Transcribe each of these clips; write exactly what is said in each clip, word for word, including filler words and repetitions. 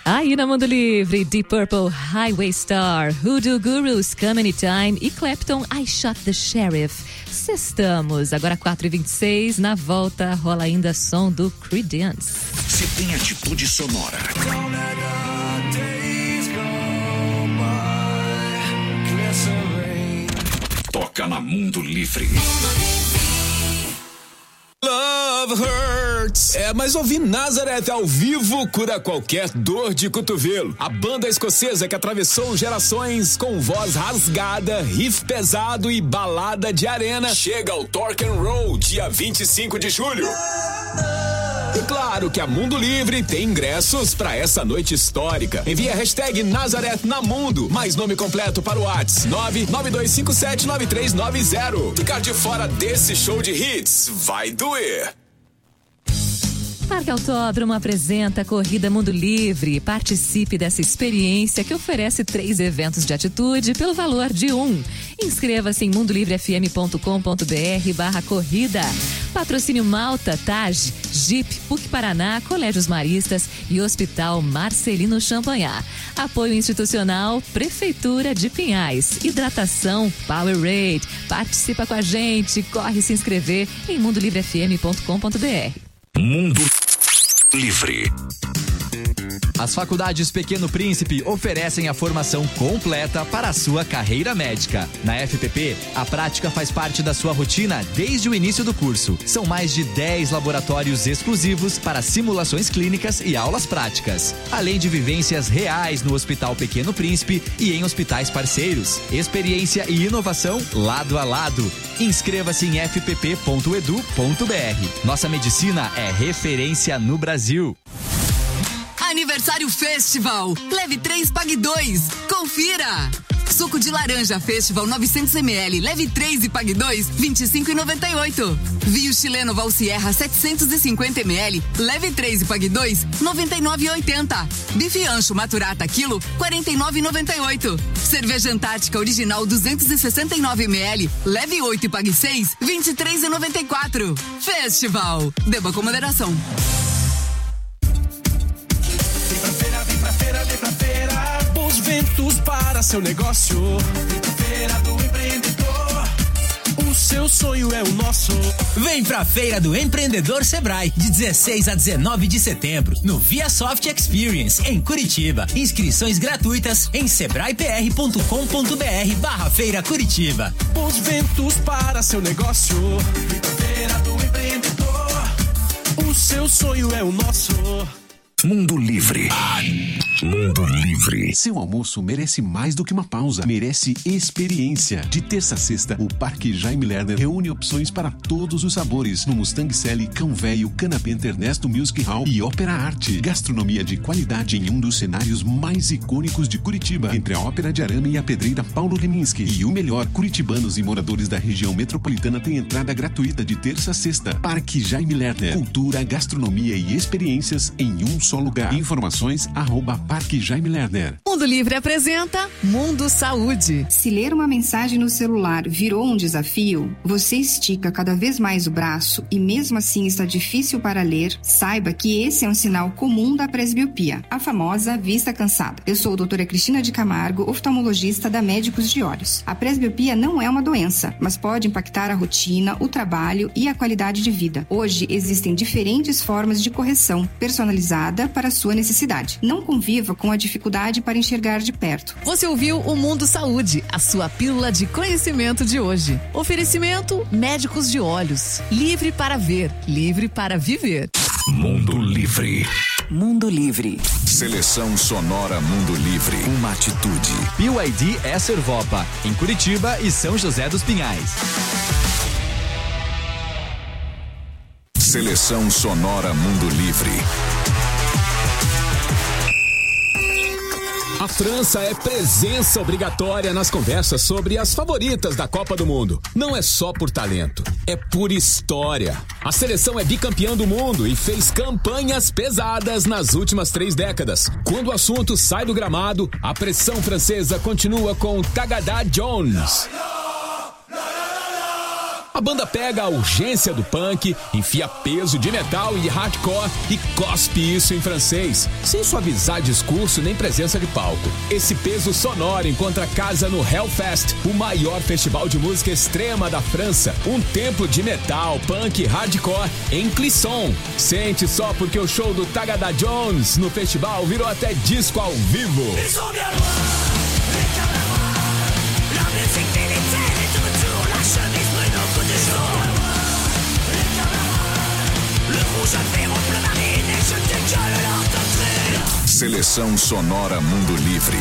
Aí na Mundo Livre, Deep Purple, Highway Star, Hoodoo Gurus, Come Anytime e Clapton, I Shot the Sheriff. Sextamos, agora quatro e vinte e seis, na volta rola ainda som do Creedence. Se tem atitude sonora. Toca na Mundo Livre. Love Hurts. É, mas ouvir Nazareth ao vivo cura qualquer dor de cotovelo. A banda escocesa que atravessou gerações com voz rasgada, riff pesado e balada de arena chega ao Torque and Roll dia vinte e cinco de julho. E claro que a Mundo Livre tem ingressos para essa noite histórica. Envie a hashtag Nazareth na Mundo, mais nome completo para o WhatsApp nove nove dois cinco sete nove três nove zero. Ficar de fora desse show de hits vai doer. Parque Autódromo apresenta a Corrida Mundo Livre. Participe dessa experiência que oferece três eventos de atitude pelo valor de um. Inscreva-se em mundolivrefm.com.br barra corrida. Patrocínio Malta, Taj, Jeep, P U C Paraná, Colégios Maristas e Hospital Marcelino Champagnat. Apoio institucional, Prefeitura de Pinhais. Hidratação, Powerade. Participa com a gente, corre se inscrever em mundolivrefm ponto com ponto br. Mundo Livre. As faculdades Pequeno Príncipe oferecem a formação completa para a sua carreira médica. Na F P P, a prática faz parte da sua rotina desde o início do curso. São mais de dez laboratórios exclusivos para simulações clínicas e aulas práticas, além de vivências reais no Hospital Pequeno Príncipe e em hospitais parceiros. Experiência e inovação lado a lado. Inscreva-se em f p p ponto e d u ponto b r. Nossa medicina é referência no Brasil. Aniversário Festival. Leve três, pague dois. Confira. Suco de laranja Festival novecentos mililitros. Leve três e pague dois. vinte e cinco reais e noventa e oito centavos. Vinho chileno Val Sierra setecentos e cinquenta mililitros. Leve três e pague dois. noventa e nove reais e oitenta centavos. Bife ancho Maturata quilo. quarenta e nove reais e noventa e oito centavos. Cerveja Antártica Original duzentos e sessenta e nove mililitros. Leve oito e pague seis. vinte e três reais e noventa e quatro centavos. Festival. Beba com moderação. Bons ventos para seu negócio. Vem pra Feira do Empreendedor. O seu sonho é o nosso. Vem pra Feira do Empreendedor Sebrae, de dezesseis a dezenove de setembro, no ViaSoft Experience, em Curitiba. Inscrições gratuitas em sebrae p r ponto com ponto b r barra Feira Curitiba. Bons ventos para seu negócio. Vem pra Feira do Empreendedor. O seu sonho é o nosso. Mundo Livre. Mundo Livre. Seu almoço merece mais do que uma pausa. Merece experiência. De terça a sexta, o Parque Jaime Lerner reúne opções para todos os sabores. No Mustang Sally, Cão Velho, Canapenta Ernesto Music Hall e Ópera Arte. Gastronomia de qualidade em um dos cenários mais icônicos de Curitiba, entre a Ópera de Arame e a Pedreira Paulo Leminski. E o melhor, curitibanos e moradores da região metropolitana têm entrada gratuita de terça a sexta. Parque Jaime Lerner. Cultura, gastronomia e experiências em um só lugar. Informações arroba Parque Jaime Lerner. Mundo Livre apresenta Mundo Saúde. Se ler uma mensagem no celular virou um desafio, você estica cada vez mais o braço e mesmo assim está difícil para ler, saiba que esse é um sinal comum da presbiopia, a famosa vista cansada. Eu sou a doutora Cristina de Camargo, oftalmologista da Médicos de Olhos. A presbiopia não é uma doença, mas pode impactar a rotina, o trabalho e a qualidade de vida. Hoje existem diferentes formas de correção, personalizada para a sua necessidade. Não conviva com a dificuldade para enxergar de perto. Você ouviu o Mundo Saúde, a sua pílula de conhecimento de hoje. Oferecimento Médicos de Olhos. Livre para ver, livre para viver. Mundo Livre. Mundo Livre. Seleção sonora Mundo Livre. Uma atitude. B Y D é Servopa, em Curitiba e São José dos Pinhais. Seleção sonora Mundo Livre. A França é presença obrigatória nas conversas sobre as favoritas da Copa do Mundo. Não é só por talento, é por história. A seleção é bicampeã do mundo e fez campanhas pesadas nas últimas três décadas. Quando o assunto sai do gramado, a pressão francesa continua com Tagada Jones. A banda pega a urgência do punk, enfia peso de metal e hardcore e cospe isso em francês, sem suavizar discurso nem presença de palco. Esse peso sonoro encontra casa no Hellfest, o maior festival de música extrema da França. Um templo de metal, punk e hardcore em Clisson. Sente só porque o show do Tagada Jones no festival virou até disco ao vivo. Seleção Sonora Mundo Livre.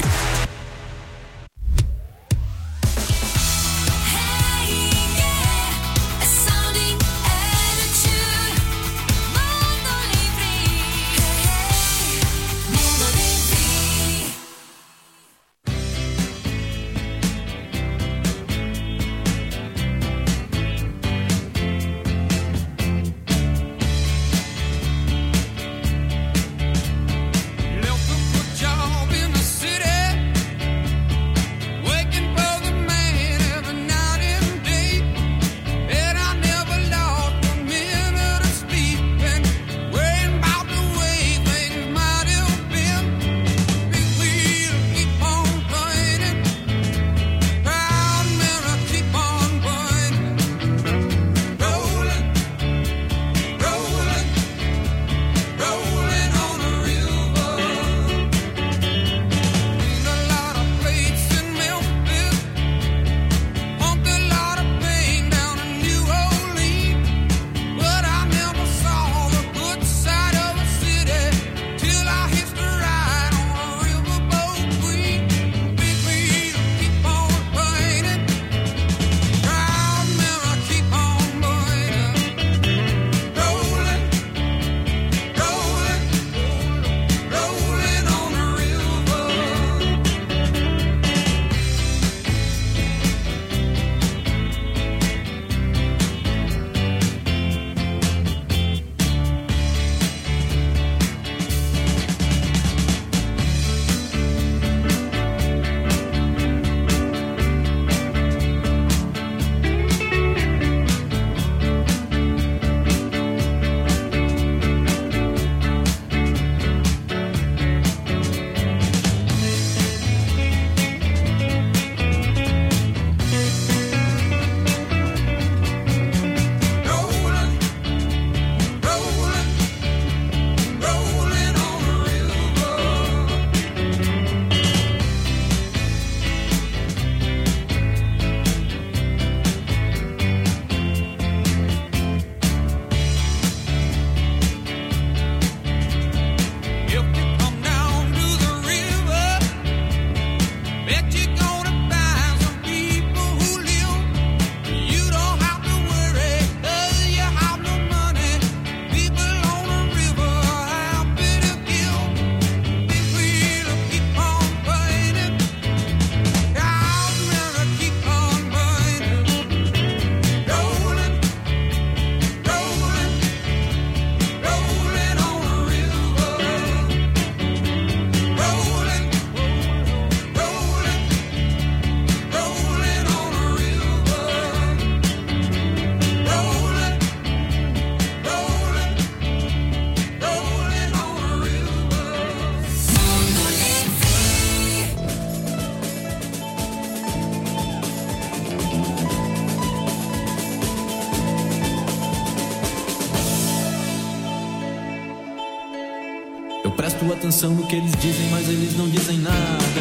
Presto atenção no que eles dizem, mas eles não dizem nada.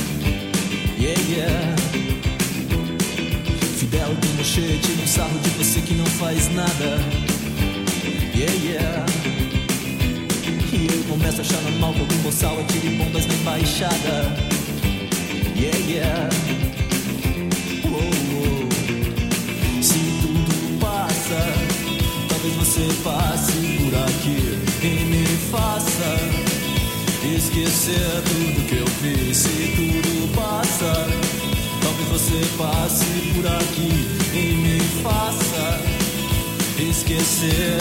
Yeah, yeah. Fidel Pinochet tira um sarro de você que não faz nada. Yeah, yeah. E eu começo a achar normal que algum boçal atire bombas na embaixada. Yeah, yeah. Oh, oh. Se tudo passa, talvez você passe por aqui e me faça esquecer tudo que eu fiz. Se tudo passa, talvez você passe por aqui e me faça esquecer.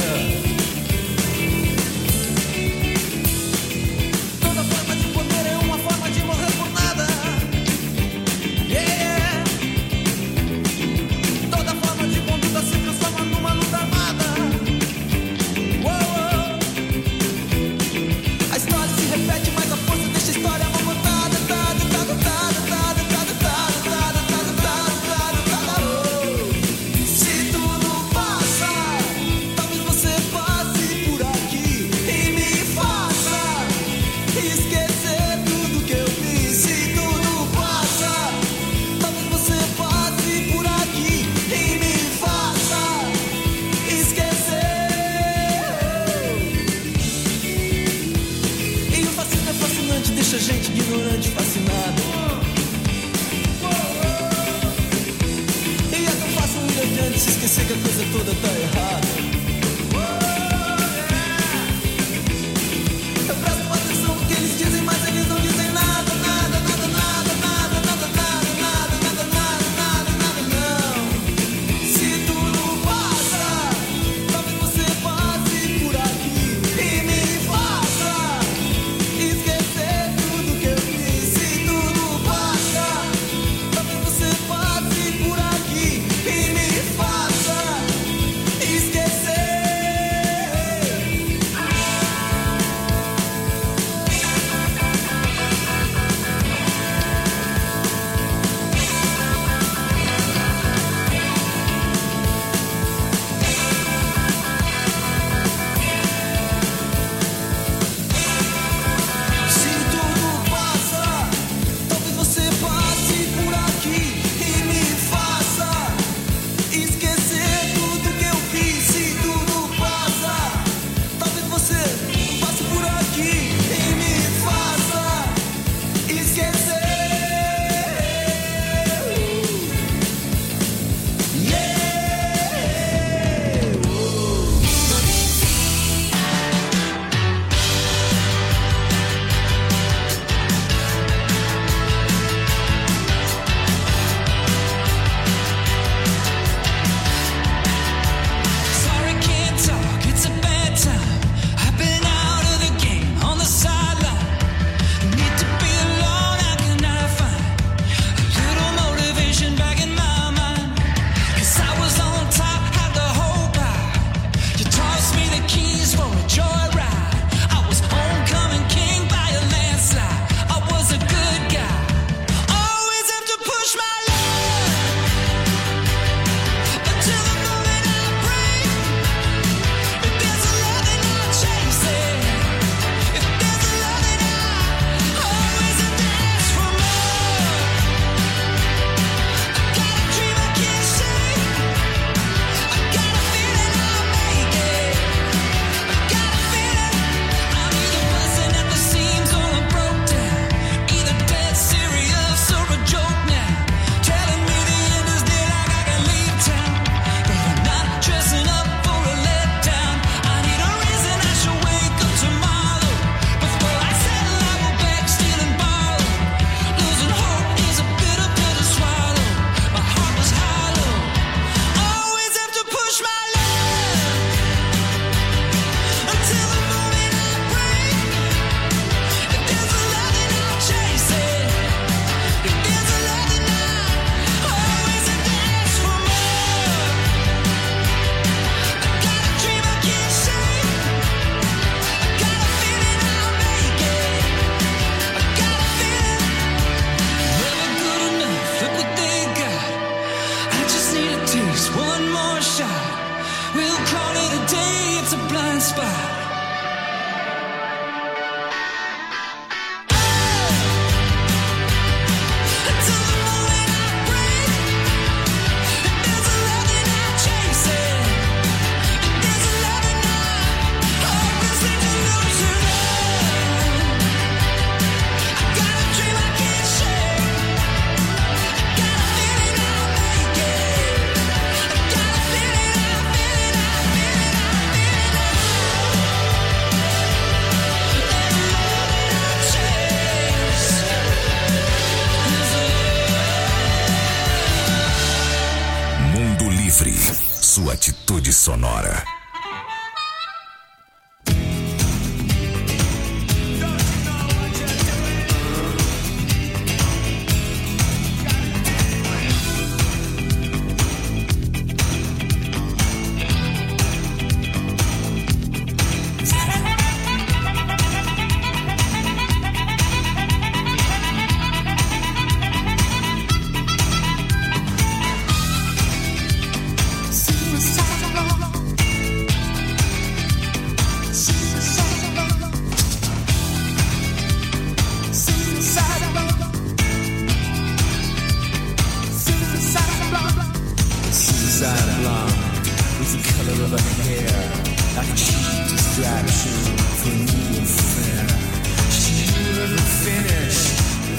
Toda forma de poder é uma forma de morrer por nada. Yeah. Toda forma de conduta se bastante fascinado. E é tão fácil um viajante se esquecer que a coisa toda tá errada. Eu presto atenção no que eles dizem, mas eles não dizem nada, nada, nada, nada, nada, nada, nada, nada, nada, nada, nada, nada, não. Se tudo passa, talvez você passe por aqui e me faça esquecer tudo que eu fiz. Se tudo passa, talvez você passe por aqui e me faça esquecer. Se tudo passa, talvez você passe por aqui e me faça esquecer tudo que eu fiz. Se tudo passa, talvez você passe por aqui e me faça esquecer. Yeah. Sorry, can't talk, it's a bad time. I've been out of the game, on the sideline. Need to be alone, how can I find a little motivation back in my mind? 'Cause I was on top, had the whole pie. You tossed me the keys for a joyride. I was homecoming king by a landslide. I was a good guy, always have to push my luck until the moment I break. If there's a love then I'll chase it. If there's a love then I always have to ask for more. I got a dream I can't shake. I got a feeling I'll make it. I got a feeling I'm either busting at the seams or I'm broke down. Either dead serious or a joke now. Telling me the end is near like I can leave town. But I'm not dressing up for a letdown. I need a reason I should wake up tomorrow. Before I settle I will beg, steal and borrow. Losing hope is a bitter pill to swallow. My heart was hollow. Always have to push my luck until the moment I break. If there's a love then I'll chase it. If there's a love then I always have to ask for more. I got a dream I can't shake. I got a feeling I'll make it. I got a feeling never good enough. Look what they got. I just need a taste, one more shot. We'll call it a day, it's a blind spot. Until the moment I break. If there's a love then I'll chase it. If there's a love then I always seem to lose it all. I got a dream I can't shake. I got a feeling I'll make it. I got a feeling, I feeling, I feeling, I feeling. Mundo Livre, sua atitude sonora. distraction from you affair. She never finished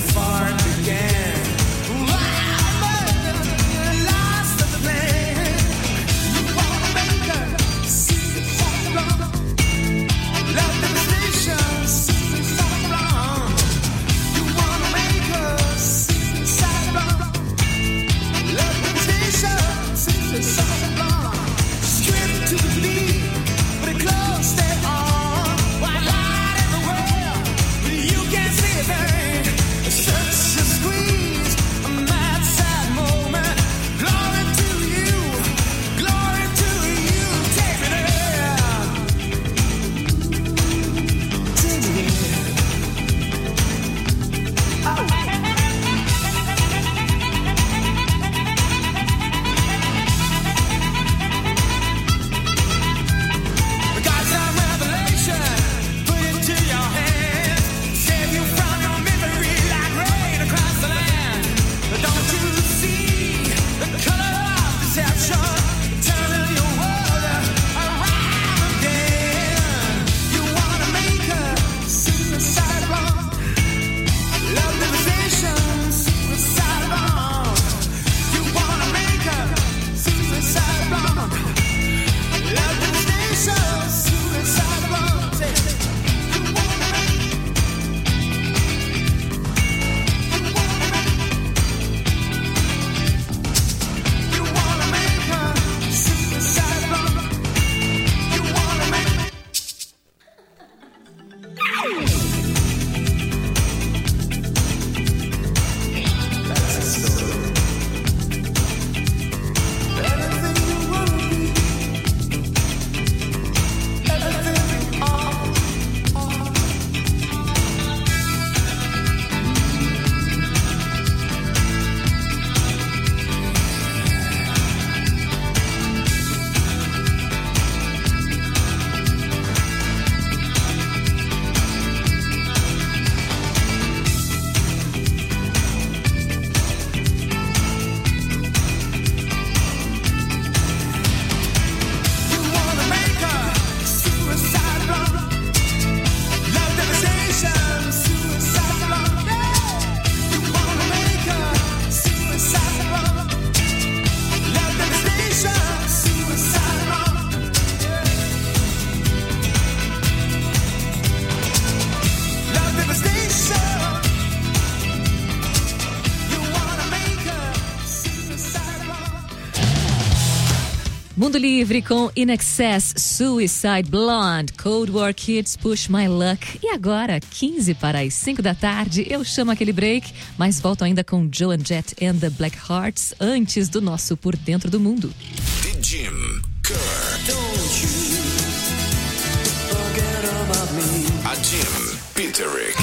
Mundo Livre com In Excess, Suicide Blonde, Cold War Kids, Push My Luck. E agora, quinze para as cinco da tarde, eu chamo aquele break, mas volto ainda com Joan Jett and the Black Hearts antes do nosso Por Dentro do Mundo. The Jim Kerr. Don't you forget about me. A Jim Peterick.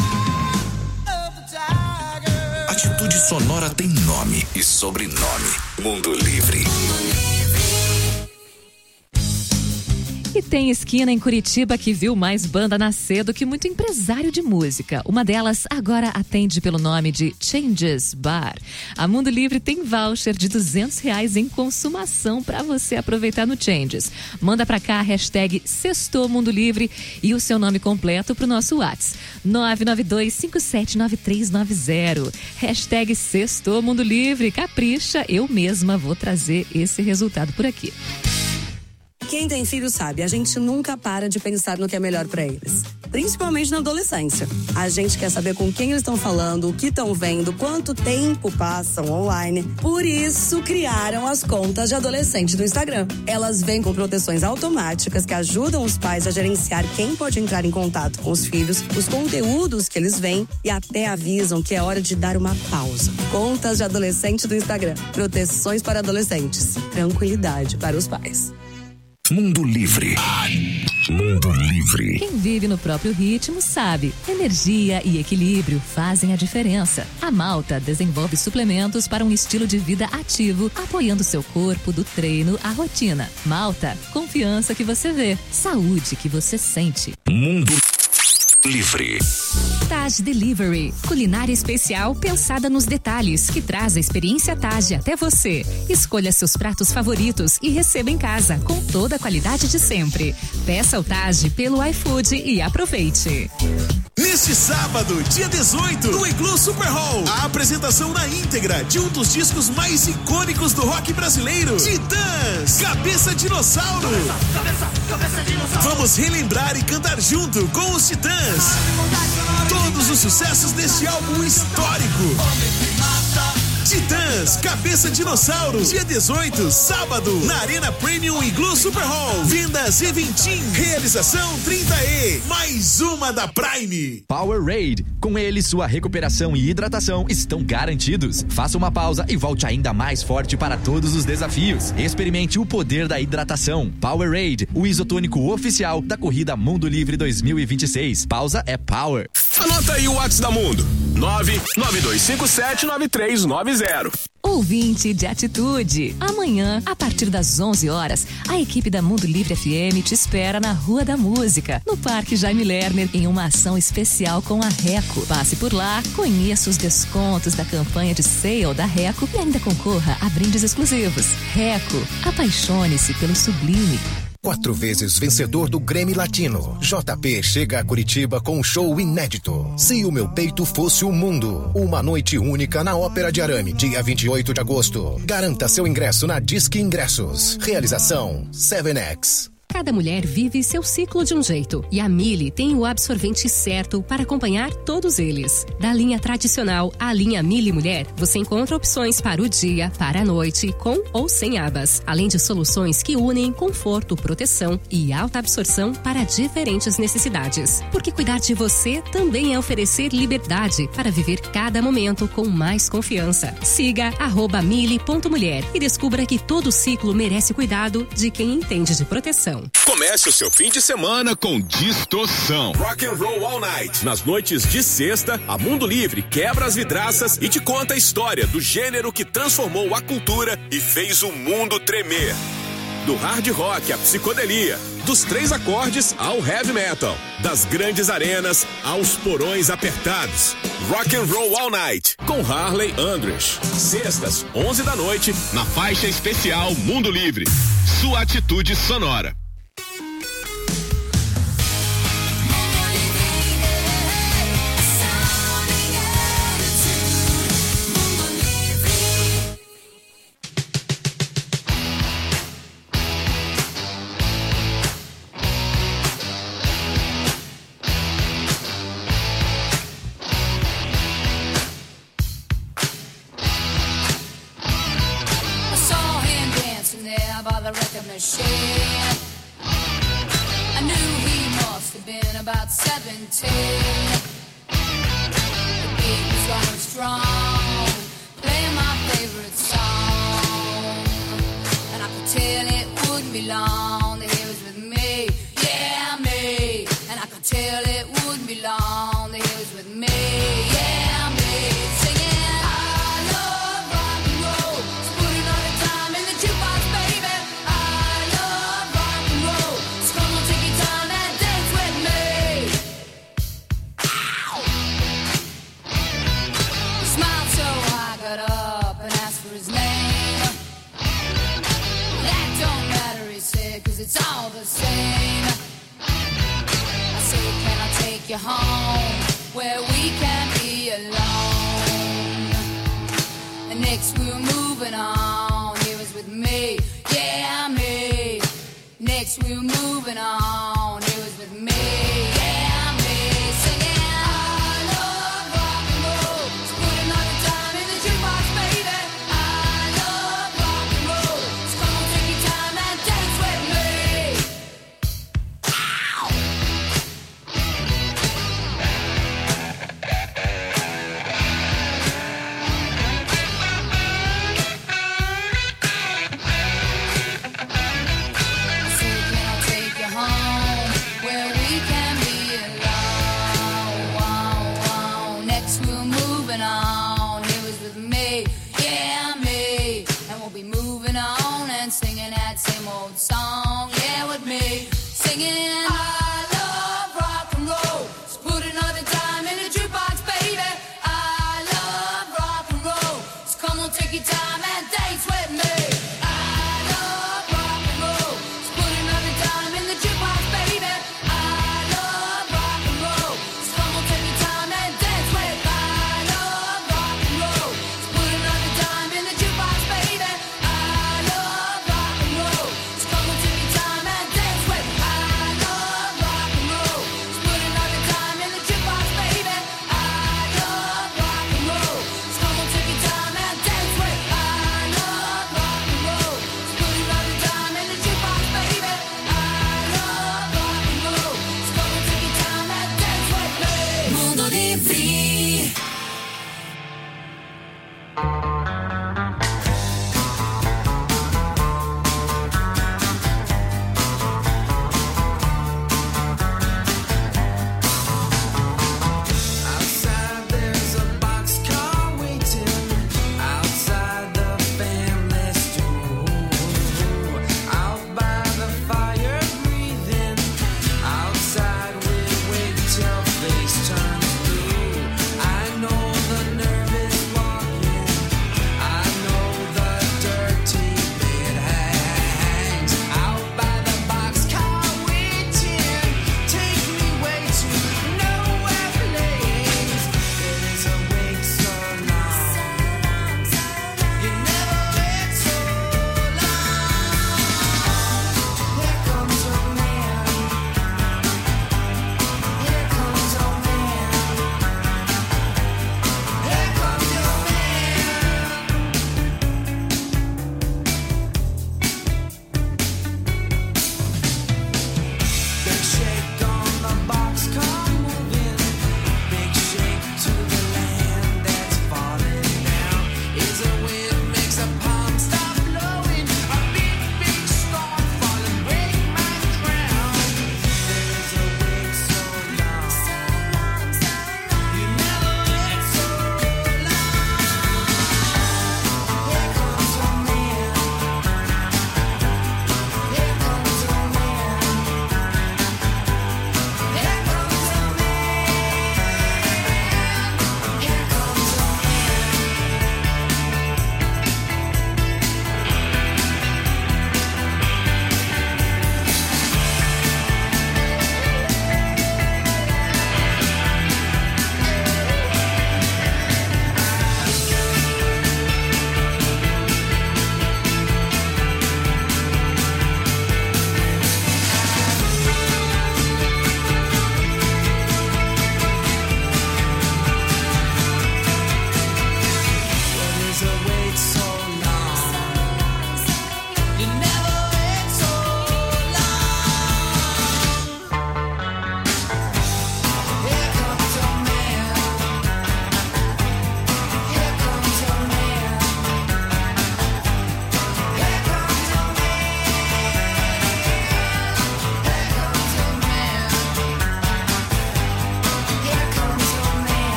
Atitude Sonora tem nome e sobrenome. Mundo Livre. E tem esquina em Curitiba que viu mais banda nascer do que muito empresário de música. Uma delas agora atende pelo nome de Changes Bar. A Mundo Livre tem voucher de duzentos reais em consumação para você aproveitar no Changes. Manda pra cá a hashtag Sextou Mundo Livre e o seu nome completo pro nosso WhatsApp. nove nove dois cinco sete nove três nove zero. Hashtag Sextou Mundo Livre. Capricha, eu mesma vou trazer esse resultado por aqui. Quem tem filho sabe, a gente nunca para de pensar no que é melhor pra eles. Principalmente na adolescência. A gente quer saber com quem eles estão falando, o que estão vendo, quanto tempo passam online. Por isso, criaram as contas de adolescente do Instagram. Elas vêm com proteções automáticas que ajudam os pais a gerenciar quem pode entrar em contato com os filhos, os conteúdos que eles veem e até avisam que é hora de dar uma pausa. Contas de adolescente do Instagram. Proteções para adolescentes. Tranquilidade para os pais. Mundo Livre. Mundo Livre. Quem vive no próprio ritmo sabe, energia e equilíbrio fazem a diferença. A Malta desenvolve suplementos para um estilo de vida ativo, apoiando seu corpo do treino à rotina. Malta, confiança que você vê, saúde que você sente. Mundo Livre. Taj Delivery, culinária especial pensada nos detalhes, que traz a experiência Taj até você. Escolha seus pratos favoritos e receba em casa com toda a qualidade de sempre. Peça o Taj pelo iFood e aproveite. Neste sábado, dia dezoito, no Iglu Super Hall, a apresentação na íntegra de um dos discos mais icônicos do rock brasileiro, Titãs, Cabeça Dinossauro. Cabeça, cabeça, cabeça dinossauro. Vamos relembrar e cantar junto com os Titãs todos os sucessos deste álbum histórico. Titãs, Cabeça Dinossauro, dia dezoito, sábado, na Arena Premium Iglu Super Hall. Vendas Eventim, realização trinta E, mais uma da Prime. Powerade, com ele sua recuperação e hidratação estão garantidos. Faça uma pausa e volte ainda mais forte para todos os desafios. Experimente o poder da hidratação. Powerade, o isotônico oficial da corrida Mundo Livre dois mil e vinte e seis. Pausa é Power. Anota aí o WhatsApp da Mundo: nove nove dois cinco sete nove três nove zero. Ouvinte de atitude. Amanhã, a partir das onze horas, a equipe da Mundo Livre F M te espera na Rua da Música, no Parque Jaime Lerner, em uma ação especial com a Reco. Passe por lá, conheça os descontos da campanha de sale da Reco e ainda concorra a brindes exclusivos. Reco, apaixone-se pelo sublime. Quatro vezes vencedor do Grammy Latino, J P chega a Curitiba com um show inédito. Se o meu peito fosse o mundo, uma noite única na Ópera de Arame, dia vinte e oito de agosto. Garanta seu ingresso na Disque Ingressos. Realização sete X. Cada mulher vive seu ciclo de um jeito e a Mili tem o absorvente certo para acompanhar todos eles. Da linha tradicional à linha Mili Mulher, você encontra opções para o dia, para a noite, com ou sem abas, além de soluções que unem conforto, proteção e alta absorção para diferentes necessidades. Porque cuidar de você também é oferecer liberdade para viver cada momento com mais confiança. Siga arroba mili ponto mulher e descubra que todo ciclo merece cuidado de quem entende de proteção. Comece o seu fim de semana com Distorção. Rock and Roll All Night. Nas noites de sexta, a Mundo Livre quebra as vidraças e te conta a história do gênero que transformou a cultura e fez o mundo tremer. Do hard rock à psicodelia, dos três acordes ao heavy metal, das grandes arenas aos porões apertados. Rock and Roll All Night com Harley Andress. Sextas, onze da noite, na faixa especial Mundo Livre. Sua atitude sonora. By the record about seventeen. The beat was going strong, playing my favorite song, and I could tell it wouldn't be long that he was with me, yeah, me. And I could tell it wouldn't be long that he was with me, yeah, me. Singing, I love rock and roll, so put another time in the jukebox, baby. I love rock and roll, so come on, take your time and dance with me. Ow! He smiled so I got up and asked for his name. That don't matter, he said, cause it's all the same. I said, can I take you home where we can be alone? And next we were moving on, he was with me, yeah, me. Next we were moving on, he was with me, yeah, me. Singing, I love rock and roll, so put another time in the jukebox, baby. I love rock and roll, so come on, take your time and dance with me. Ow! I said, can I take you home where we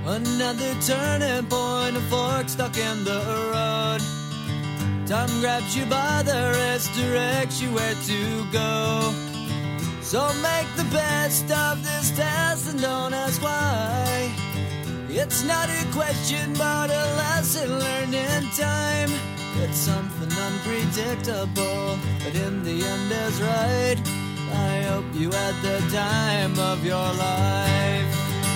Another turning point, a fork stuck in the road. Time grabs you by the wrist, directs you where to go. So make the best of this test and don't ask why. It's not a question but a lesson learned in time. It's something unpredictable, but in the end is right. I hope you had the time of your life.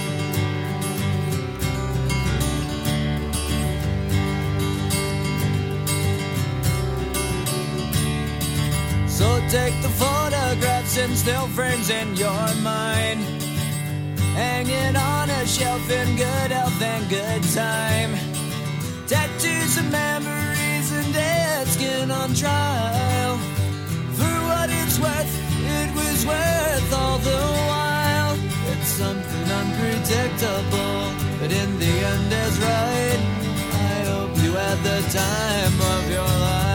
So take the photographs and still frames in your mind. Hang it on a shelf in good health and good time. Tattoos and memories and dead skin on trial. For what it's worth, it was worth all the while. It's something unpredictable, but in the end is right. I hope you had the time of your life.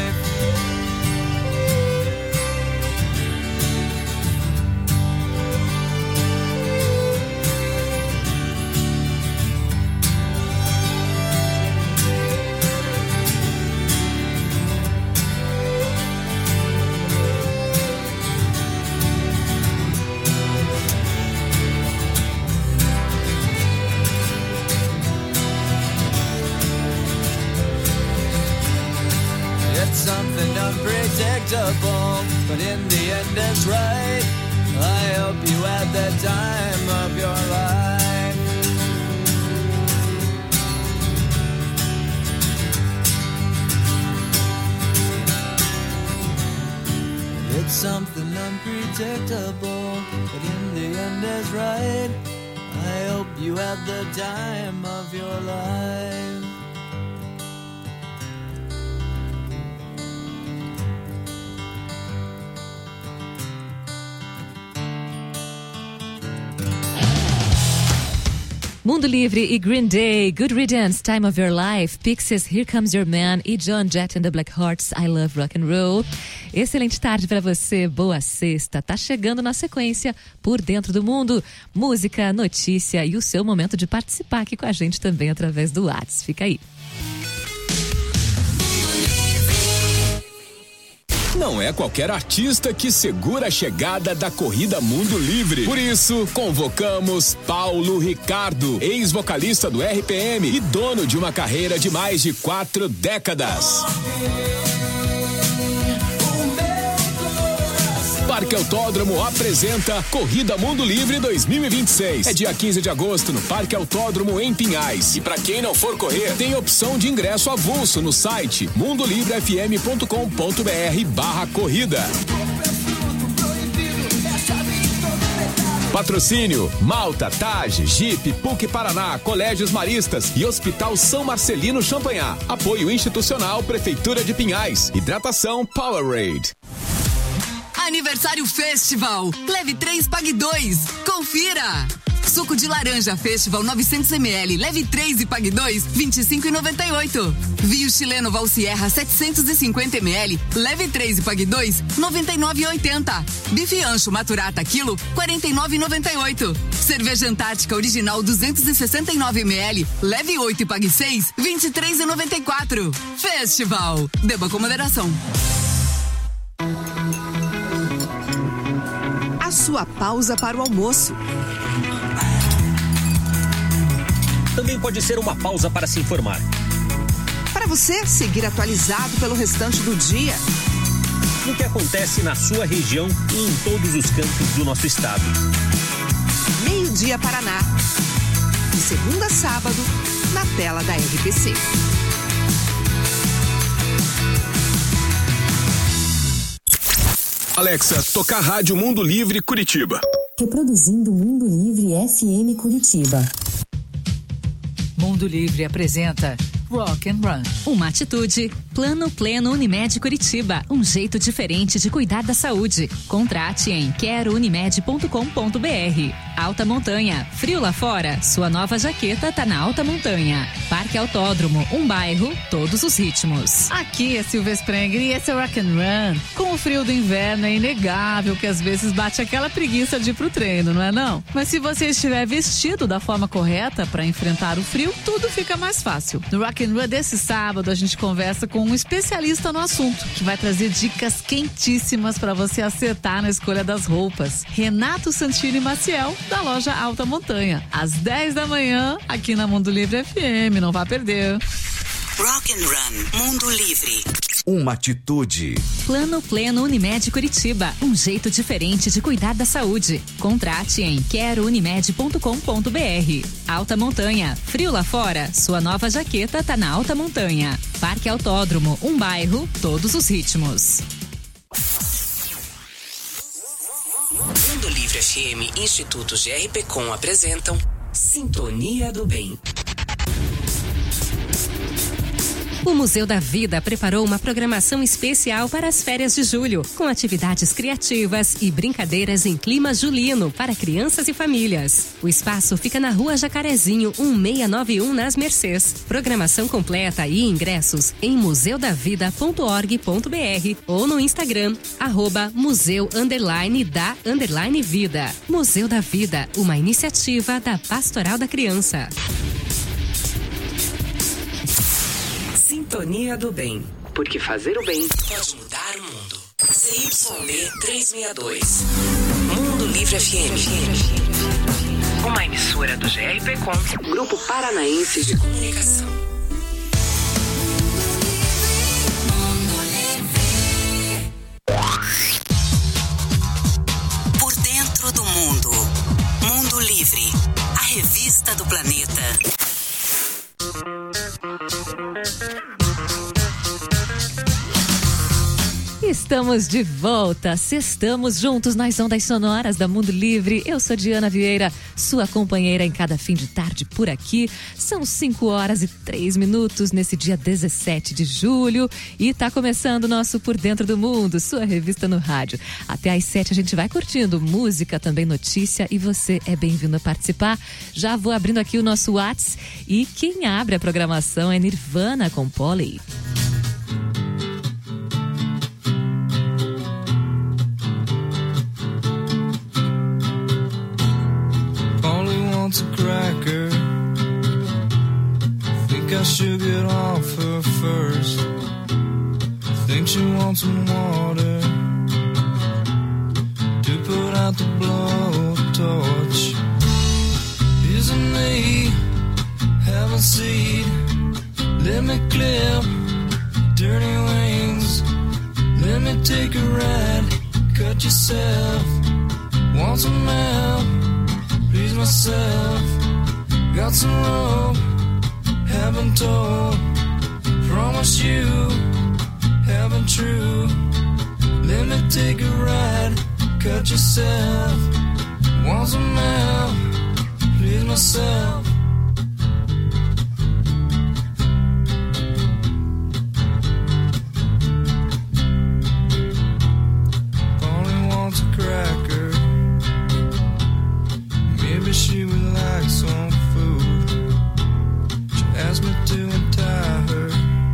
Something unpredictable, but in the end it's right. I hope you had the time of your life. It's something unpredictable, but in the end is right. I hope you had the time of your life. Mundo Livre e Green Day, Good Riddance, Time of Your Life, Pixies, Here Comes Your Man e John Jett and the Black Hearts, I Love Rock and Roll. Excelente tarde para você, boa sexta. Tá chegando na sequência Por Dentro do Mundo, música, notícia e o seu momento de participar aqui com a gente também através do WhatsApp. Fica aí. Não é qualquer artista que segura a chegada da Corrida Mundo Livre. Por isso, convocamos Paulo Ricardo, ex-vocalista do R P M e dono de uma carreira de mais de quatro décadas. Parque Autódromo apresenta Corrida Mundo Livre dois mil e vinte e seis. É dia quinze de agosto no Parque Autódromo em Pinhais. E para quem não for correr, tem opção de ingresso avulso no site mundolivrefm.com.br barra corrida. Patrocínio Malta, Tage, Jeep, P U C Paraná, Colégios Maristas e Hospital São Marcelino Champagnat. Apoio institucional Prefeitura de Pinhais. Hidratação Powerade. Aniversário Festival. Leve três, pague dois. Confira. Suco de laranja Festival novecentos mililitros. Leve três e pague dois. vinte e cinco reais e noventa e oito centavos. Vinho chileno Val Sierra setecentos e cinquenta mililitros. Leve três e pague dois. noventa e nove reais e oitenta centavos. Bife ancho Maturata quilo. quarenta e nove reais e noventa e oito centavos. Cerveja Antártica Original duzentos e sessenta e nove mililitros. Leve oito e pague seis. vinte e três reais e noventa e quatro centavos. Festival. Beba com moderação. A sua pausa para o almoço. Também pode ser uma pausa para se informar. Para você seguir atualizado pelo restante do dia. O que acontece na sua região e em todos os cantos do nosso estado. Meio-dia Paraná. De segunda a sábado, na tela da R P C. Alexa, tocar Rádio Mundo Livre Curitiba. Reproduzindo Mundo Livre F M Curitiba. Mundo Livre apresenta Rock and Run. Uma atitude. Plano Pleno Unimed Curitiba. Um jeito diferente de cuidar da saúde. Contrate em quero unimed ponto com ponto br. Alta Montanha. Frio lá fora? Sua nova jaqueta tá na Alta Montanha. Parque Autódromo. Um bairro, todos os ritmos. Aqui é Silvia Sprenger e esse é o Rock and Run. Com o frio do inverno é inegável que às vezes bate aquela preguiça de ir pro treino, não é não? Mas se você estiver vestido da forma correta para enfrentar o frio, tudo fica mais fácil. No Rock and Run desse sábado a gente conversa com um especialista no assunto, que vai trazer dicas quentíssimas para você acertar na escolha das roupas. Renato Santini Maciel, da loja Alta Montanha, às dez da manhã, aqui na Mundo Livre F M, não vá perder. Rock and Run, Mundo Livre. Uma atitude. Plano Pleno Unimed Curitiba. Um jeito diferente de cuidar da saúde. Contrate em quero unimed ponto com ponto br. Alta Montanha. Frio lá fora? Sua nova jaqueta tá na Alta Montanha. Parque Autódromo. Um bairro, todos os ritmos. Mundo Livre F M e Instituto G R P Com apresentam Sintonia do Bem. O Museu da Vida preparou uma programação especial para as férias de julho, com atividades criativas e brincadeiras em clima julino para crianças e famílias. O espaço fica na Rua Jacarezinho, um seis nove um, nas Mercês. Programação completa e ingressos em museu da vida ponto org ponto br ou no Instagram, arroba museu underline da underline vida. Museu da Vida, uma iniciativa da Pastoral da Criança. Sintonia do Bem, porque fazer o bem pode mudar o mundo. C Y B trezentos e sessenta e dois. Mundo Livre F M. Uma emissora do G R P Com, Grupo Paranaense de Comunicação. Por dentro do mundo. Mundo Livre, a revista do planeta. Estamos de volta, estamos juntos nas ondas sonoras da Mundo Livre. Eu sou Diana Vieira, sua companheira em cada fim de tarde por aqui. São cinco horas e três minutos nesse dia dezessete de julho e tá começando o nosso Por Dentro do Mundo, sua revista no rádio. Até às sete a gente vai curtindo música, também notícia, e você é bem-vindo a participar. Já vou abrindo aqui o nosso WhatsApp e quem abre a programação é Nirvana com Polly. A cracker. Think I should get off her first. Think she wants some water to put out the blowtorch. Isn't me have a seed? Let me clip dirty wings. Let me take a ride. Cut yourself. Want some help? Please myself, got some rope, haven't told, promise you, haven't true. Let me take a ride, cut yourself, want some help, please myself. Only wants a cracker. She would like some food. She asked me to untie her.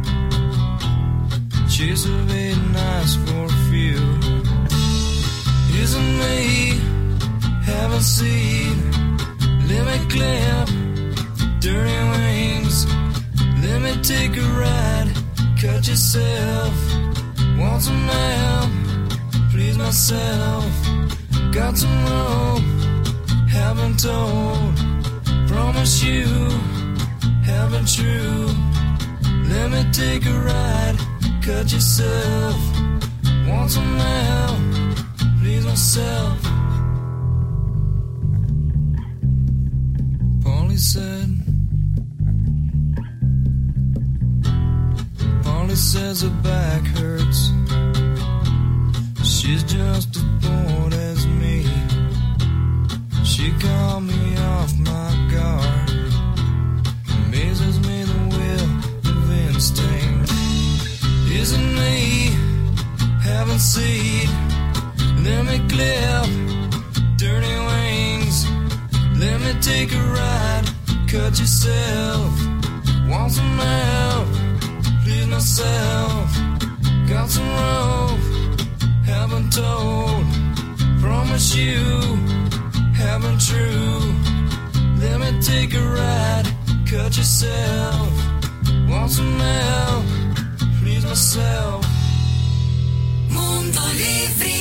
She's very nice for a few. Isn't me haven't seen? Let me clip dirty wings. Let me take a ride. Cut yourself. Want some help? Please myself. Got some rope. Haven't told, promise you, haven't true. Let me take a ride, cut yourself. Want some help, please myself. Polly said, Polly says her back hurts. She's just as bored as me. She called me off my guard. Amazes me the will live, dirty wings. Let me take a ride, cut yourself. Want some help, please myself. Got some rope, haven't told. Promise you, haven't true. Let me take a ride, cut yourself. Want some help, please myself. Mundo Livre.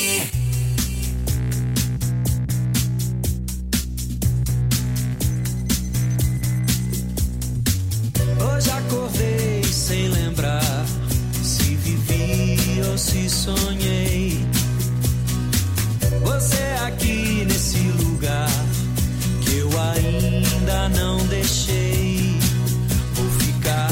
Hoje acordei sem lembrar se vivi ou se sonhei. Você aqui nesse lugar que eu ainda não deixei. Vou ficar.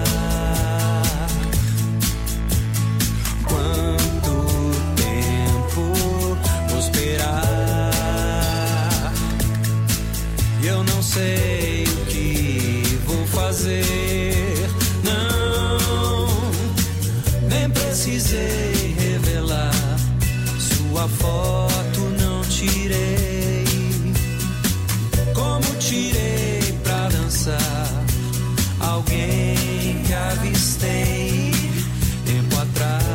Quanto tempo vou esperar? Eu não sei o que vou fazer. Não, nem precisei revelar sua foto, não tirei. Como tirei pra dançar alguém que avistei tempo atrás.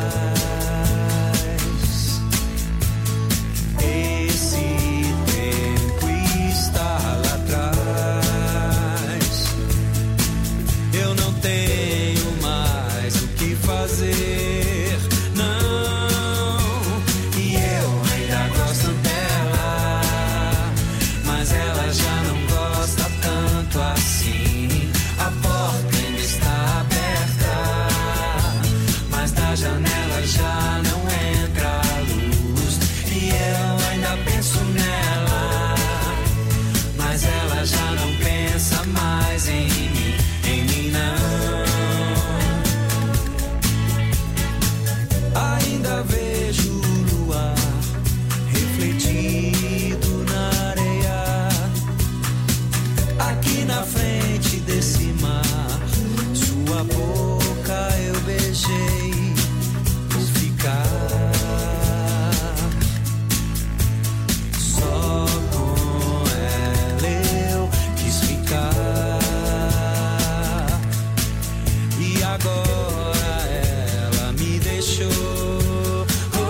Esse tempo está lá atrás. Eu não tenho mais o que fazer, não. E eu ainda gosto dela, mas ela já não gosta tanto assim. A porta ainda está aberta, mas da janela já não entra a luz. E eu ainda penso nela, mas ela já não pensa mais em mim, em mim não. Ainda vejo o luar refletido na areia, aqui na frente desse mar. Sua boca eu beijei, vou ficar. Só com ela eu quis ficar. E agora ela me deixou. Oh,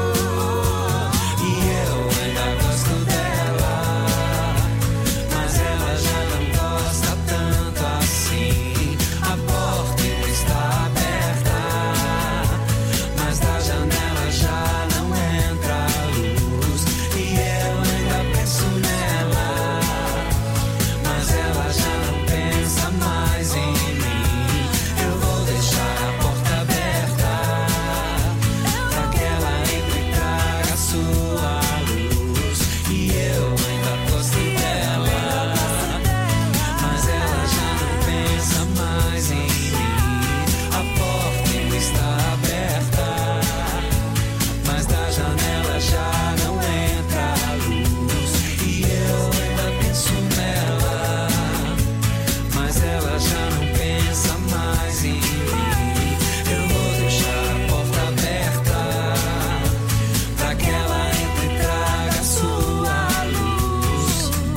e eu ainda gosto dela, mas ela já não gosta tanto assim. A porta ainda está aberta, mas da janela já não entra a luz. E eu ainda penso nela, mas ela já não pensa mais em mim. Eu vou deixar a porta aberta pra que ela entre e traga a sua luz. E eu ainda gosto dela, mas ela já não pensa mais em mim. A porta ainda está aberta, mas da janela já não entra a luz. E eu ainda penso nela, mas ela já não pensa mais em mim. Eu vou deixar a porta aberta pra que ela entre e traga a sua luz.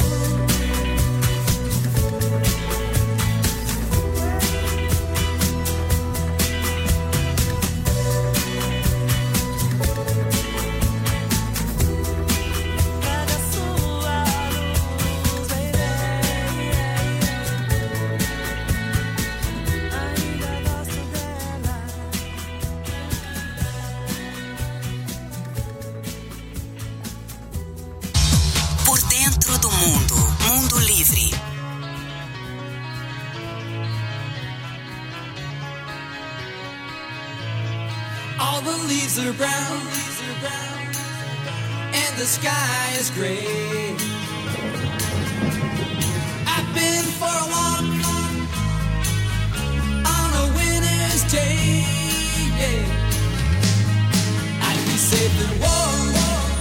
Traga a sua luz, baby. Ainda gosto dela. Por dentro do mundo. Mundo Livre. All the leaves are brown, and the sky is gray. I've been for a walk on a winter's day. Yeah. I'd be safe and warm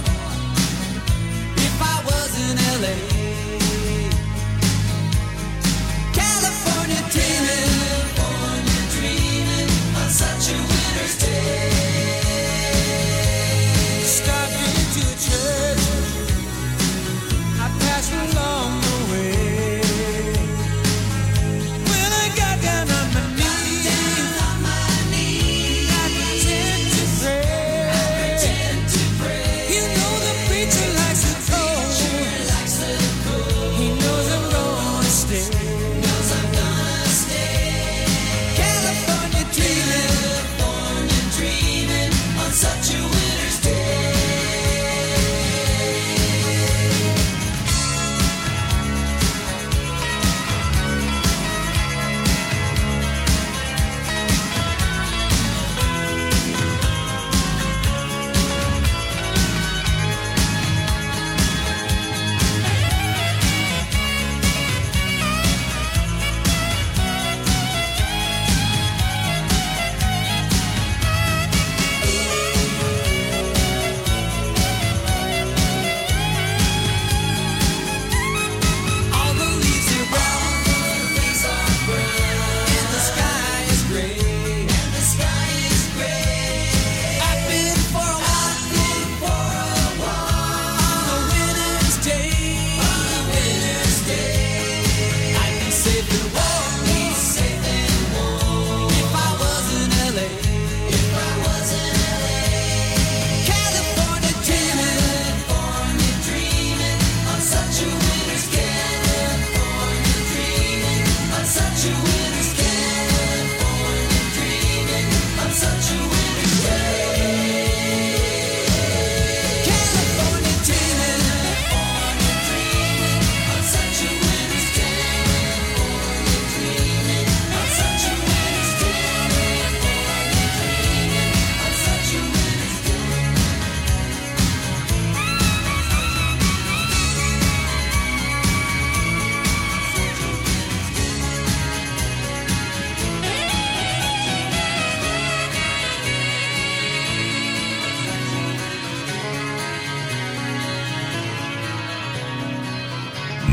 if I was in L A. California dreaming, California dreaming on such a winter's day. Starting to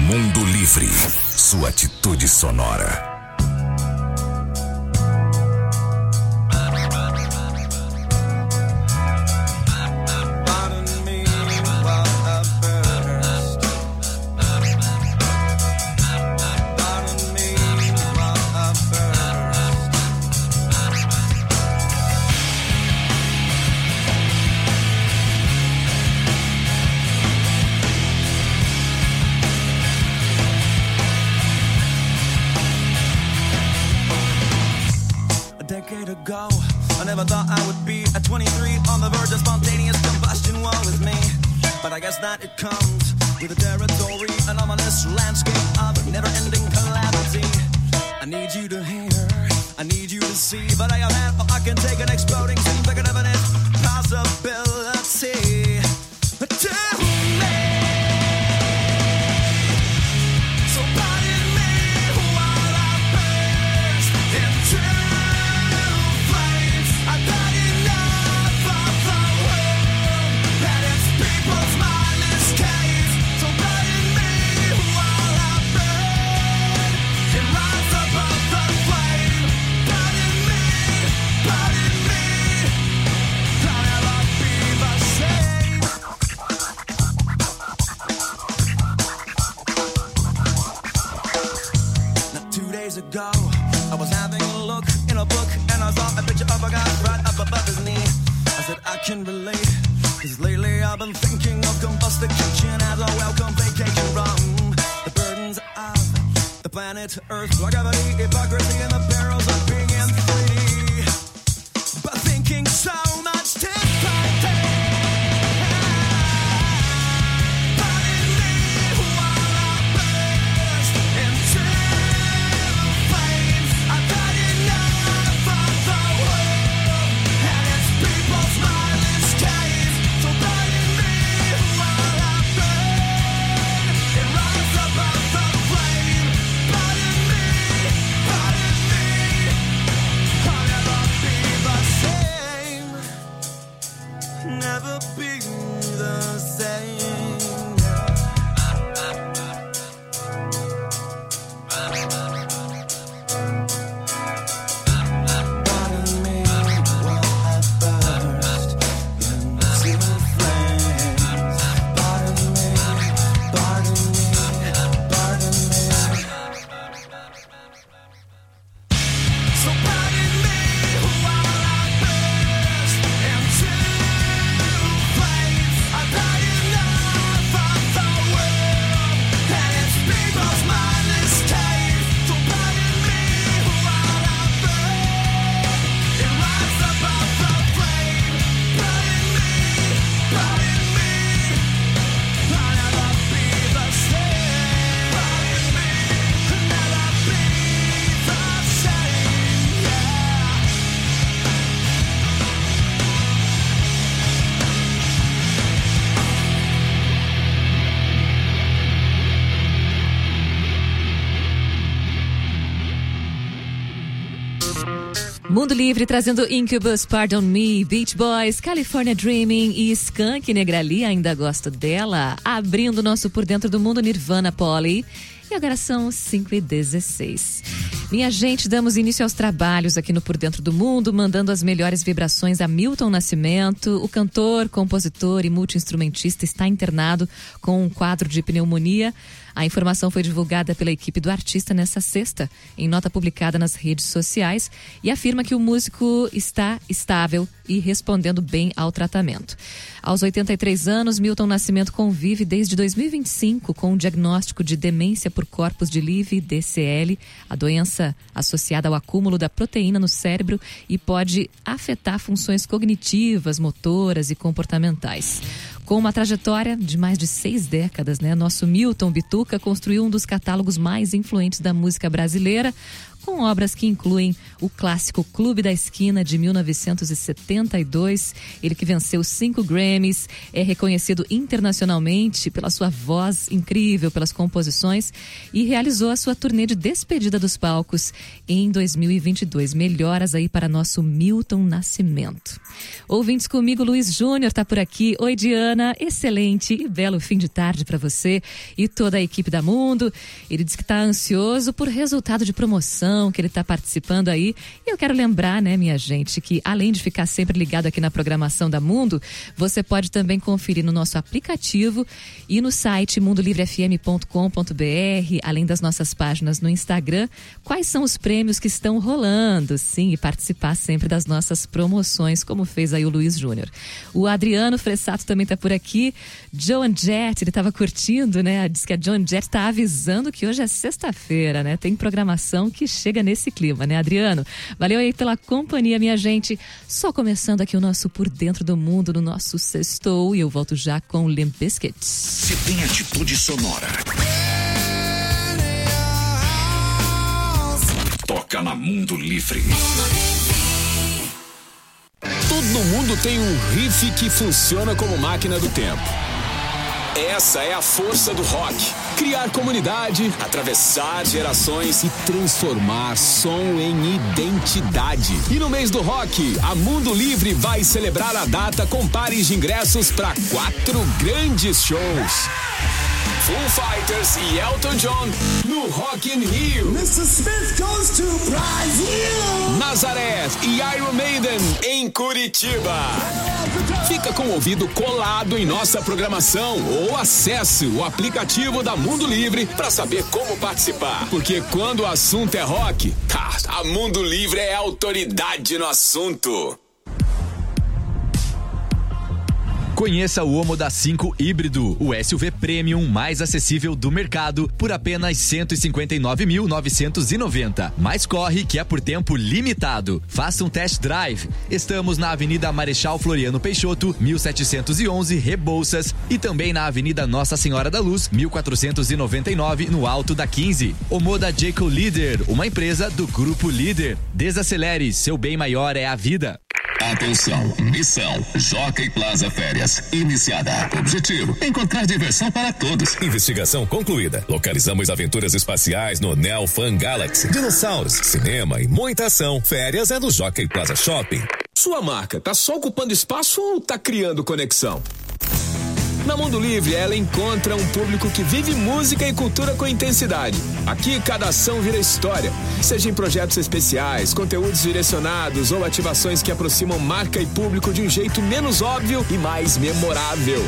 Mundo Livre, sua atitude sonora. Ago, I never thought I would be at twenty-three on the verge of spontaneous combustion. Woe is me, but I guess that it comes with the territory, an ominous landscape of never-ending calamity. I need you to hear, I need you to see, but I have had, oh, I can take an exploding scene, bigger than an possibility. Tell me, so pardon me while I burst into ago, I was having a look in a book and I saw a picture of a guy right up above his knee. I said I can relate, cause lately I've been thinking of combustication as a welcome vacation from the burdens of the planet Earth, like gravity, hypocrisy, and the perils of being in three D. But thinking so much differently. Never be the same. Pardon me while I burst into flames. Pardon me, pardon me, pardon me. So pardon me while I burst into Mundo Livre trazendo Incubus, Pardon Me, Beach Boys, California Dreaming e Skank Negrali, ainda gosto dela. Abrindo nosso Por Dentro do Mundo, Nirvana, Polly. E agora são cinco e dezesseis. Minha gente, damos início aos trabalhos aqui no Por Dentro do Mundo, mandando as melhores vibrações a Milton Nascimento. O cantor, compositor e multi-instrumentista está internado com um quadro de pneumonia. A informação foi divulgada pela equipe do artista nesta sexta, em nota publicada nas redes sociais, e afirma que o músico está estável e respondendo bem ao tratamento. Aos oitenta e três anos, Milton Nascimento convive desde dois mil e vinte e cinco com o diagnóstico de demência por corpos de Lewy, D C L, a doença associada ao acúmulo da proteína no cérebro e pode afetar funções cognitivas, motoras e comportamentais. Com uma trajetória de mais de seis décadas, né? Nosso Milton Bituca construiu um dos catálogos mais influentes da música brasileira, com obras que incluem o clássico Clube da Esquina de mil novecentos e setenta e dois, ele que venceu cinco Grammys, é reconhecido internacionalmente pela sua voz incrível, pelas composições, e realizou a sua turnê de despedida dos palcos em dois mil e vinte e dois. Melhoras aí para nosso Milton Nascimento. Ouvintes comigo, Luiz Júnior tá por aqui. Oi, Diana, excelente e belo fim de tarde para você e toda a equipe da Mundo. Ele diz que tá ansioso por resultado de promoção, que ele tá participando aí. E eu quero lembrar, né, minha gente, que além de ficar sempre ligado aqui na programação da Mundo, você pode também conferir no nosso aplicativo e no site mundo livre f m ponto com ponto b r, além das nossas páginas no Instagram, quais são os prêmios que estão rolando, sim, e participar sempre das nossas promoções, como fez aí o Luiz Júnior. O Adriano Fressato também tá por aqui. Joan Jett, ele tava curtindo, né? Diz que a Joan Jett tá avisando que hoje é sexta-feira, né? Tem programação que chega nesse clima, né, Adriano? Valeu aí pela companhia, minha gente. Só começando aqui o nosso Por Dentro do Mundo, no nosso Sextou, e eu volto já com Limp Bizkit. Se tem atitude sonora, toca na Mundo Livre. Todo mundo tem um riff que funciona como máquina do tempo. Essa é a força do rock. Criar comunidade, atravessar gerações e transformar som em identidade. E no mês do rock, a Mundo Livre vai celebrar a data com pares de ingressos para quatro grandes shows. Foo Fighters e Elton John no Rock in Rio. mister Smith goes to Brazil. Nazareth e Iron Maiden em Curitiba. Fica com o ouvido colado em nossa programação ou acesse o aplicativo da Mundo Livre para saber como participar. Porque quando o assunto é rock, a Mundo Livre é autoridade no assunto. Conheça o Omoda cinco híbrido, o S U V premium mais acessível do mercado por apenas cento e cinquenta e nove mil novecentos e noventa. Mas corre que é por tempo limitado. Faça um test drive. Estamos na Avenida Marechal Floriano Peixoto, mil setecentos e onze, Rebouças, e também na Avenida Nossa Senhora da Luz, mil quatrocentos e noventa e nove, no Alto da quinze. Omoda Jayco Líder, uma empresa do Grupo Líder. Desacelere, seu bem maior é a vida. Atenção, missão, Jockey Plaza Férias, iniciada. Objetivo, encontrar diversão para todos. Investigação concluída. Localizamos aventuras espaciais no Neo Fun Galaxy. Dinossauros, cinema e muita ação. Férias é no Jockey Plaza Shopping. Sua marca tá só ocupando espaço ou tá criando conexão? Na Mundo Livre, ela encontra um público que vive música e cultura com intensidade. Aqui, cada ação vira história. Seja em projetos especiais, conteúdos direcionados ou ativações que aproximam marca e público de um jeito menos óbvio e mais memorável.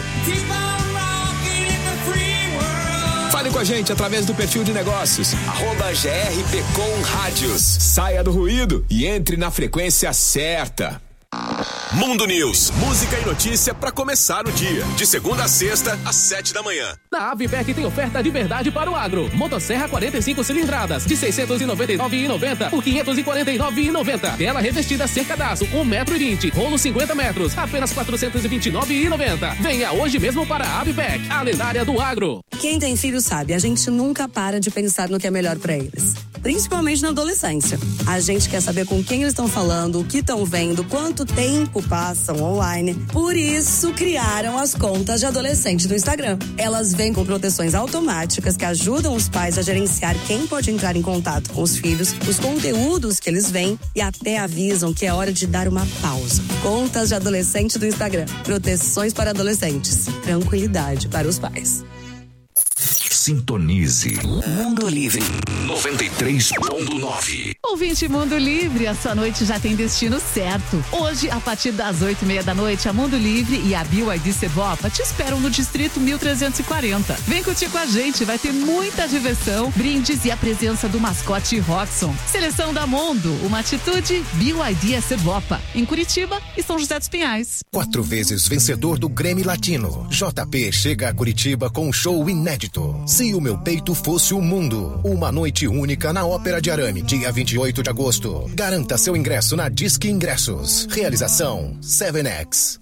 Fale com a gente através do perfil de negócios, arroba G R P com Rádios. Saia do ruído e entre na frequência certa. Mundo News, música e notícia para começar o dia. De segunda a sexta, às sete da manhã. Na Avipec tem oferta de verdade para o agro. Motosserra quarenta e cinco cilindradas, de seiscentos e noventa e nove reais e noventa centavos por quinhentos e quarenta e nove reais e noventa centavos. Tela revestida sem cadastro, um metro e vinte. Rolo cinquenta metros, apenas quatrocentos e vinte e nove reais e noventa centavos. Venha hoje mesmo para a Avipec, a lendária do agro. Quem tem filho sabe, a gente nunca para de pensar no que é melhor para eles. Principalmente na adolescência. A gente quer saber com quem eles estão falando, o que estão vendo, quanto tempo passam online. Por isso, criaram as contas de adolescente do Instagram. Elas vêm com proteções automáticas que ajudam os pais a gerenciar quem pode entrar em contato com os filhos, os conteúdos que eles veem e até avisam que é hora de dar uma pausa. Contas de adolescente do Instagram. Proteções para adolescentes. Tranquilidade para os pais. Sintonize Mundo Livre noventa e três ponto nove. Ouvinte Mundo Livre, a sua noite já tem destino certo. Hoje, a partir das oito e meia da noite, a Mundo Livre e a B Y D Servopa te esperam no Distrito mil trezentos e quarenta. Vem curtir com a gente, vai ter muita diversão, brindes e a presença do mascote Roxon. Seleção da Mundo, uma atitude B Y D Servopa. Em Curitiba e São José dos Pinhais. Quatro vezes vencedor do Grammy Latino, J P chega a Curitiba com um show inédito. Se o meu peito fosse o mundo. Uma noite única na Ópera de Arame, dia vinte e oito de agosto. Garanta seu ingresso na Disque Ingressos. Realização seven X.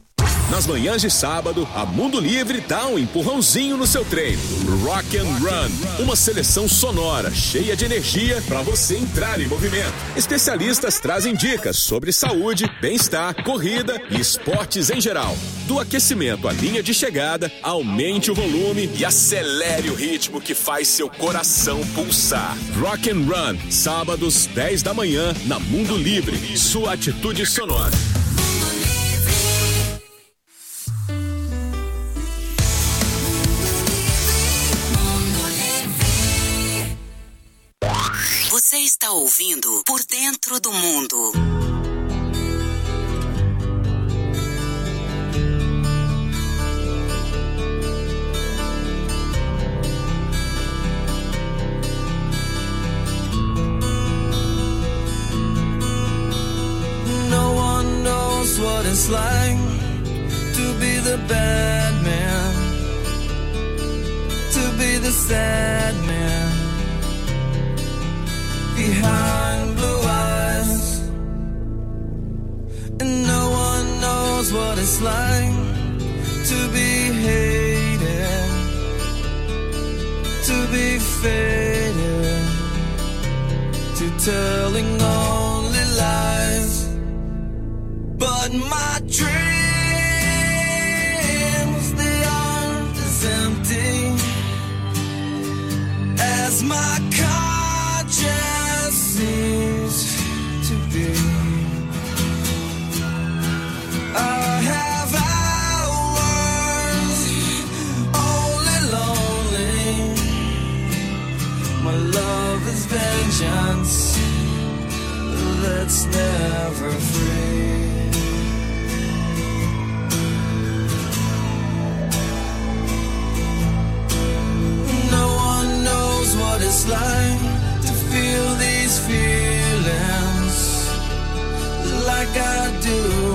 Nas manhãs de sábado, a Mundo Livre dá um empurrãozinho no seu treino. Rock and Run, uma seleção sonora, cheia de energia para você entrar em movimento. Especialistas trazem dicas sobre saúde, bem-estar, corrida e esportes em geral. Do aquecimento à linha de chegada, aumente o volume e acelere o ritmo que faz seu coração pulsar. Rock and Run, sábados, dez da manhã, na Mundo Livre. Sua atitude sonora. Você está ouvindo Por Dentro do Mundo. No one knows what it's like to be the bad man, to be the sad man behind blue eyes. And no one knows what it's like to be hated, to be faded, to telling only lies. But my dreams, they aren't as empty as my conscience seems to be. I have hours only lonely. My love is vengeance that's never free. No one knows what it's like to feel these feelings like I do,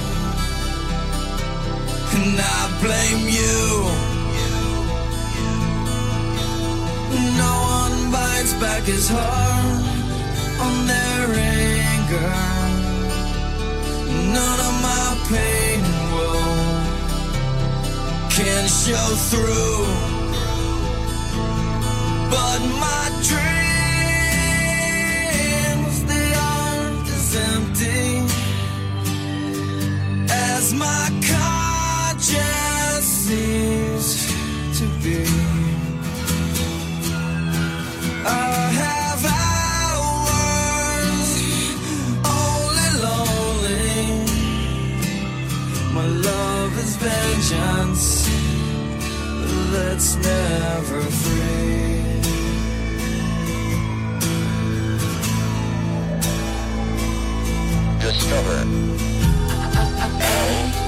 and I blame you. No one bites back his heart on their anger. None of my pain will can show through. But my dreams, they aren't as empty as my conscience seems to be. I have hours only lonely. My love is vengeance that's never free. Discover L